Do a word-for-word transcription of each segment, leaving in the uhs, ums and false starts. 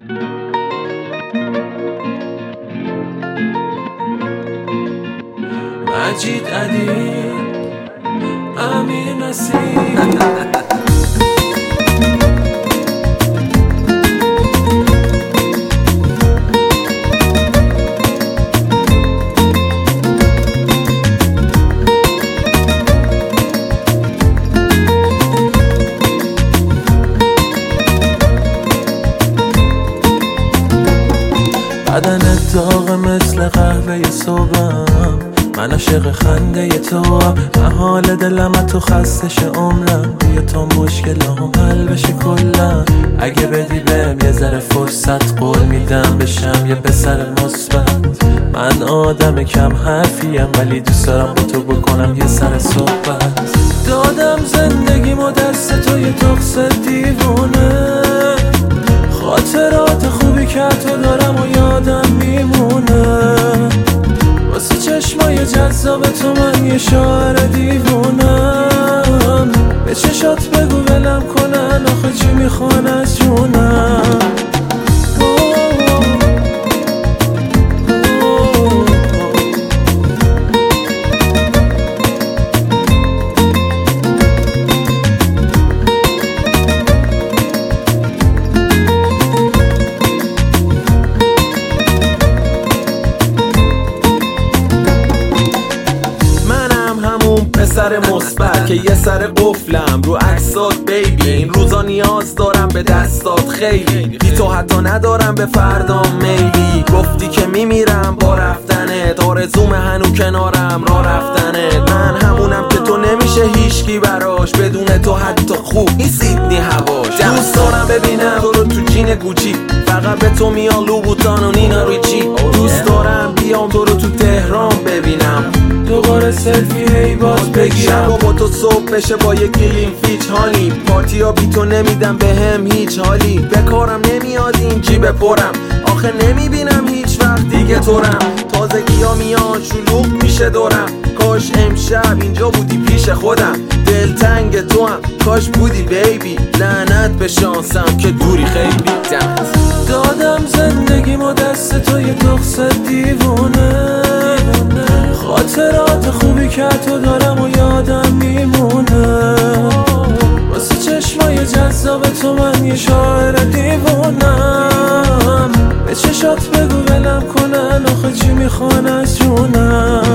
مجید ادیب، امیر نصیر. بدنت داغ مثل قهوه صبحم، من عاشق خنده تو هم، محال دلم تو خستش عمرم، بیا تا مشکلام حل بشه کلا. اگه بدی بهم یه ذره فرصت، قول میدم بشم یه پسر مثبت. من آدم کم حرفیم ولی دوست دارم با تو بکنم یه سر صحبت. دادم زندگیمو دست تو یه تخص دیوونه، خاطرات خوبی که تو دارم و یادم میمونه. واسه چشمای جذاب تو من یه شاعر دیوونم، به چشات بگو ولم کنن آخه چی میخوان از جونم. پسر مثبت که یه سر قفلم رو عکسات بیبی، این روزا نیاز دارم به دستات خیلی، بی تو حتی ندارم به فردام میلی. گفتی که میمیرم با رفتنت، آرزوم هنو کنارم را رفتنت. من همونم که تو نمیشه هیچکی براش، بدون تو حتی خوب این سیدنی هواش. دوست دارم ببینم تو رو تو جین گوچی، فقط به تو میان لوبوتان و نینا ریچی. دوست دارم بیام تو رو تو تهران ببینم، دوباره سلفی هی باز بگیرم. شب با تو صبح بشه با یک گلیم فیچ هانی، پارتی ها بی تو نمیدم به هم هیچ حالی. به کارم نمیاد این جیب پرم، آخه نمیبینم هیچ وقت دیگه تورم. تازگی ها میان شلوغ میشه دورم، کاش امشب اینجا بودی پیش خودم. دلتنگ تو هم کاش بودی بیبی، لعنت به شانسم که دوری خیلی دمت. دادم زندگیمو دست تو یه تخص دیوونه، خاطرات خوبی که تو دارم و یادم میمونه. واسه چشمای جذاب تو من یه شاعر دیوونم، به چشات بگو ولم کنن آخه چی میخوان از جونم.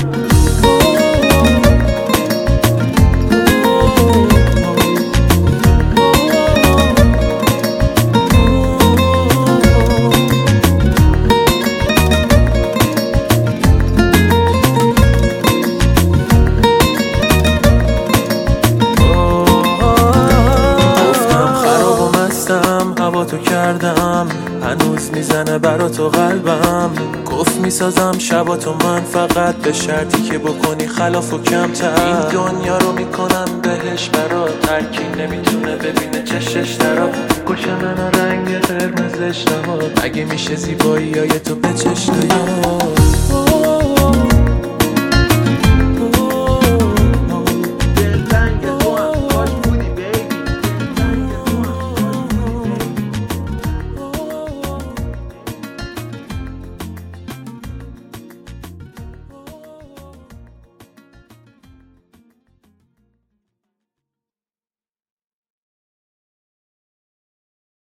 هوا تو کردم هنوز میزنه برا تو قلبم، گفت میسازم شبا تو من، فقط به شرطی که بکنی خلاف و کمتر. این دنیا رو میکنم بهش برات، هرکی نمیتونه ببینه چشش درات. گوش من رنگ قرمزش نهاد، اگه میشه زیبایی های تو به چش نیاد.